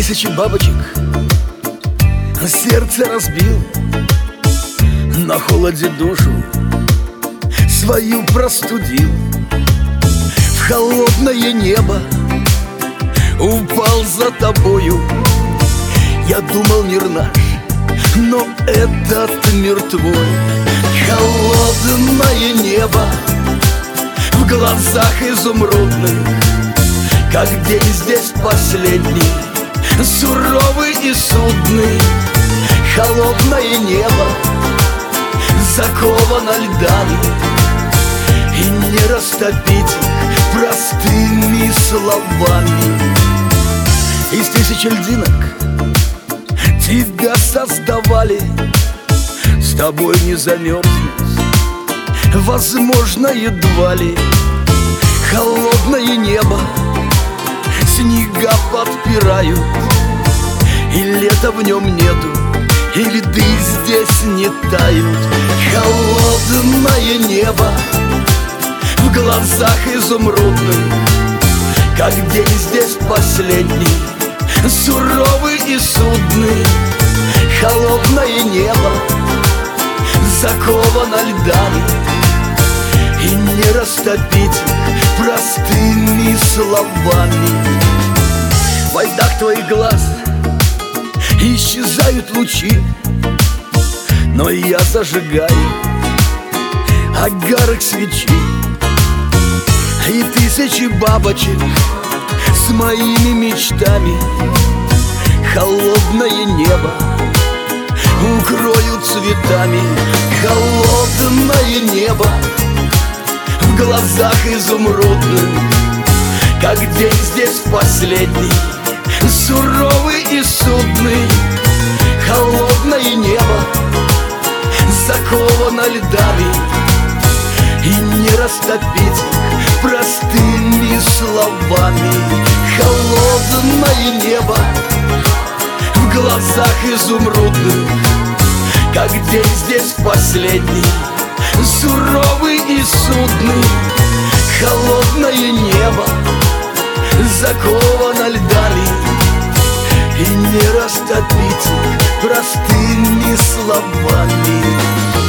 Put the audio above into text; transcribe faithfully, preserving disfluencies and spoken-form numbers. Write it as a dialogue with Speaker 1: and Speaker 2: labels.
Speaker 1: тысячи бабочек сердце разбил, на холоде душу свою простудил. В холодное небо упал за тобою. Я думал, мир наш, но этот мир твой. Холодное небо в глазах изумрудных, как день здесь последний, суровый и судный. Холодное небо заковано льдами, и не растопить их простыми словами. Из тысячи льдинок тебя создавали, с тобой не замерзнуть возможно едва ли. Холодное небо снега подпирают, и лета в нем нету, и льды здесь не тают. Холодное небо в глазах изумрудных, как день здесь последний, суровый и судный. Холодное небо заковано льдами, и не растопить их простыми словами. В льдах твоих глаз исчезают лучи, но я зажигаю огарок свечи, и тысячи бабочек с моими мечтами холодное небо укроют цветами. Холодное небо в глазах изумрудных, как день здесь последний, суровый и судный. Холодное небо заковано льдами, и не растопить их простыми словами. Холодное небо в глазах изумрудных, как день здесь последний, суровый и судный. Холодное небо заковано льдами, и не растопить их простыми словами.